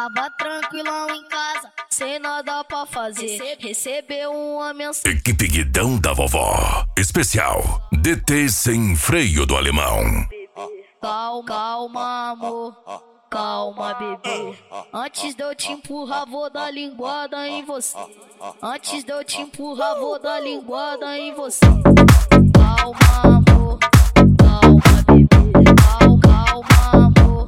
Tava tranquilão em casa, sem nada pra fazer. Recebeu uma mensagem. Equipe Guidão da Vovó. Especial DT sem freio do alemão. Calma, calma, amor. Calma, bebê. Antes de eu te empurrar, vou dar linguada em você. Antes de eu te empurrar, vou dar linguada em você. Calma, amor. Calma, bebê. Calma, amor.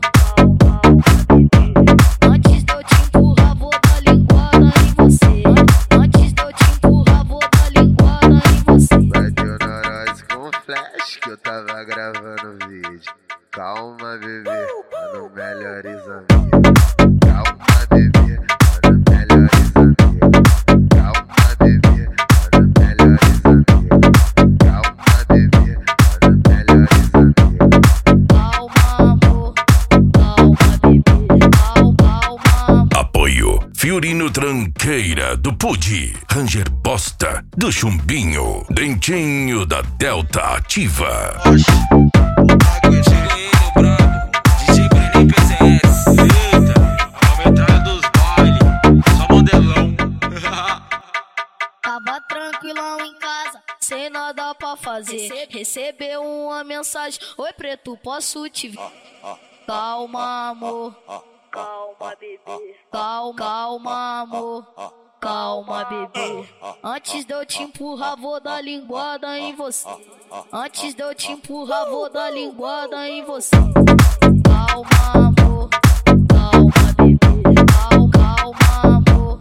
Antes de eu te empurrar, vou dar linguada em você. Antes de eu te empurrar, vou dar linguada em você. Vai ter nós com flash que eu tava gravando vídeo. Calma, bebê, mano, melhores amigos. Calma, bebê, mano, melhores amigos. Calma, bebê, mano, melhores amigos. Calma, bebê, mano, melhores amigos. Calma, amor. Calma, bebê. Calma, amor. Apoio Fiorino Tranqueira do Pudi, Ranger Bosta do Chumbinho, Dentinho da Delta Ativa. Tava tranquilão em casa, sem nada pra fazer. Recebeu uma mensagem: oi, preto, posso te ver? Calma, amor. Calma, bebê. Calma, amor. Calma, bebê. Antes de eu te empurrar, vou dar linguada em você. Antes de eu te empurrar, vou dar linguada em você. Calma, amor. Calma, bebê. Calma, amor.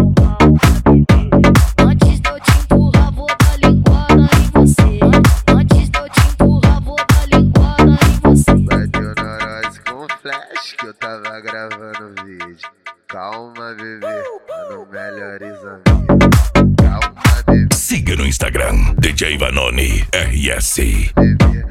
Antes de eu te empurrar, vou dar linguada em você. Antes de eu te empurrar, vou dar linguada em você. Vai ter nós com flash que eu tava gravando vídeo. Calma, bebê, mano, melhores amigos. Calma, bebê. Siga no Instagram DJ Vanoni RS. Bebê.